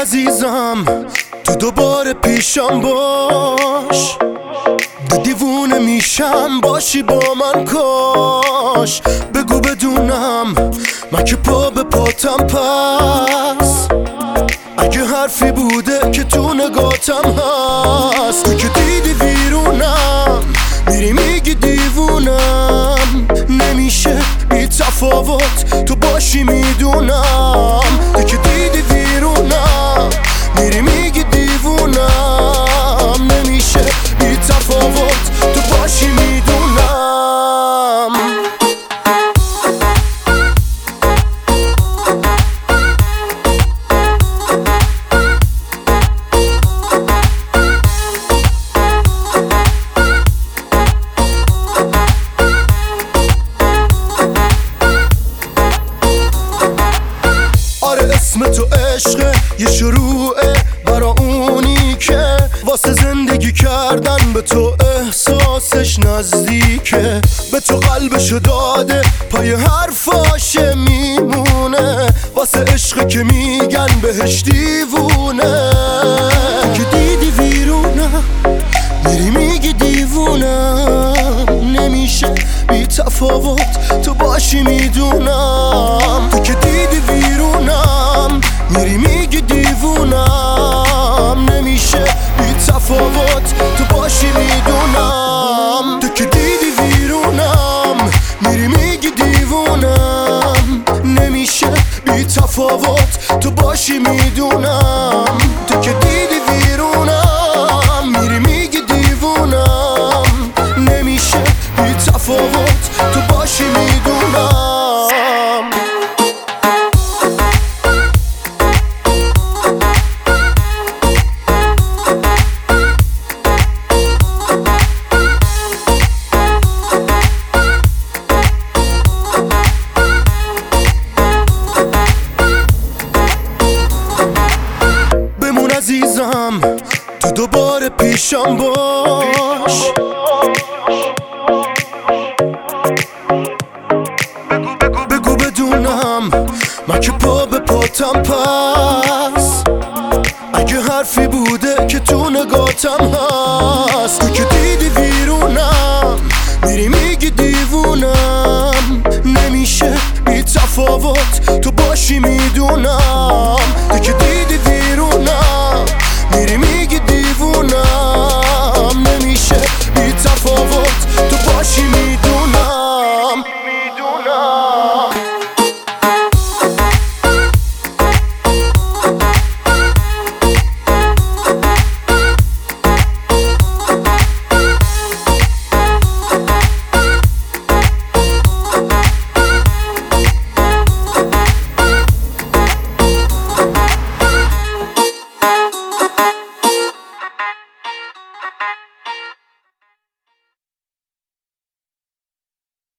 عزیزم تو دوباره پیشم باش، دیوونه میشم باشی با من کاش. بگو بدونم من که پا به پاتم پس، اگه حرفی بوده که تو نگاتم هست. تو که دیدی ویرونم میری میگی دیوونم، نمیشه بی تفاوت تو باشی میدونم. تو که دیدی ویرونم میری میگی دیوونم، نمیشه بی تفاوت تو باشی میدونم. اسم تو عشقه یه شروعه برا اونی که واسه زندگی کردن به تو احساسش نزدیکه، به تو قلبشو داده پای حرفاشه میمونه، واسه عشقه که میگن بهش دیوونه. که دیدی ویرونم میری میگی دیوونم، نمیشه بی تفاوت تو باشی میدونم. تو که دیدی ویرونم میری میگی دیوونم، نمیشه بی تفاوت تو باشی میدونم. تو که دیدی ویرونم میری میگی دیوونم، نمیشه بی تفاوت تو باشی میدونم. تو که دیدی ویرونم میری میگی دیوونم، نمیشه بی تفاوت تو باشی میدونم. بمون عزیزم تو دوباره پیشم باش، بگو بدونم من که پا به پاتم پس، اگه حرفی بوده که تو نگاتم هست.